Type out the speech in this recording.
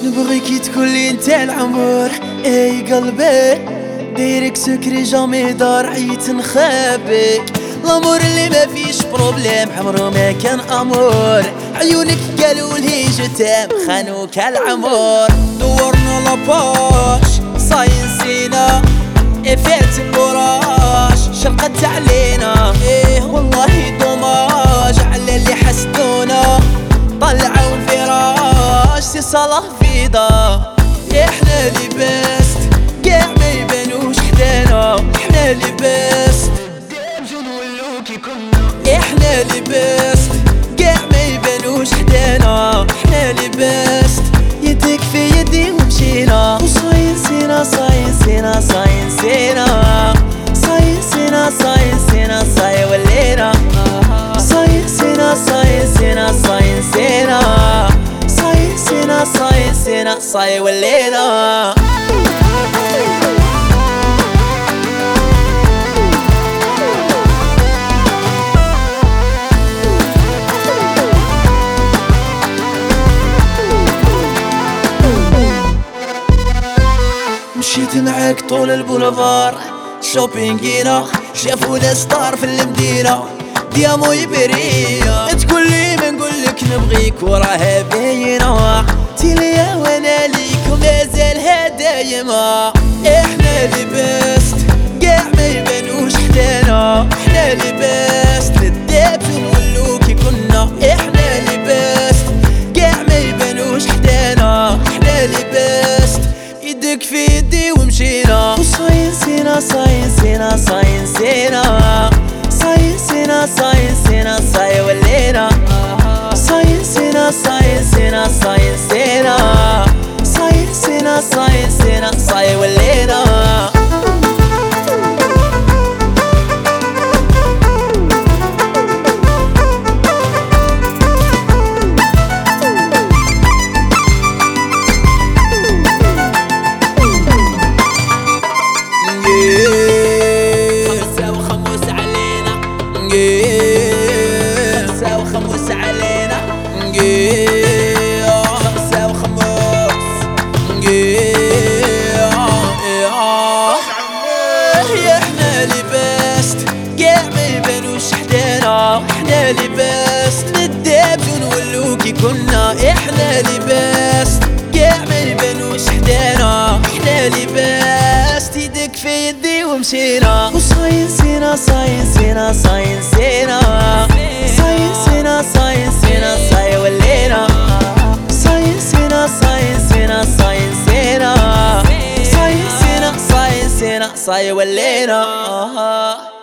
نبغيكي تكوني انت العمر. اي قلبي دايرك سكري جامي دار عيت نخبيك. الامور اللي ما فيش بروبليم عمره ما كان امور. عيونك قالوا لي جتام خانوك العمر. دورنا لاباش صاينسينا فات الكوراج شرقت علينا. ايه والله دوماج على اللي حسدونا طلعوا الفراش سي صلاح فيضا. احنا اللي بست قاع ما يبانوش حدانا. احنا اللي بست احنا اللي بست قاع ما يبانوش حدانا. احنا اللي بست يدك في يدي ومشينا. وصاينسينا صاينسينا صاينسينا صاينسينا صاينسينا صاي ولينا. صاينسينا صاينسينا صاينسينا صاينسينا صاينسينا صاي ولينا. مشيت معاك طول البولفار شوبينجينا شافونا ستار في المدينة ديامو يبريا. تقولي ما نقولك نبغيك وراها باينة. تيليا وانا ليك ومازالها دايمة. احنا اللي بست قاع ما يبانوش حدانا. احنا اللي بست ندابت ونولوكي كنا. احنا اللي بست قاع ما يبانوش حدانا. احنا اللي بست يدك في يدي ومشينا. وصاينسينا صاينسينا صاينسينا صاينسينا صاينسينا صاي ولينا. صاينسينا صاينسينا صاينسينا صاينسينا صاينسينا صاي ولينا. خمسة وخموس علينا خمسة وخموس احنا اللي بست قاع ما يبانوش حدانا. احنا اللي بست ندابت ونولوكي كنا. احنا اللي بست قاع ما يبانوش حدانا. احنا اللي بست يدك في يدي ومشينا. وصاينسينا صاينسينا صاينسينا صاينسينا صاينسينا صاي ولينا. صاينسينا صاينسينا صاينسينا صاينسينا صاينسينا صاي ولينا.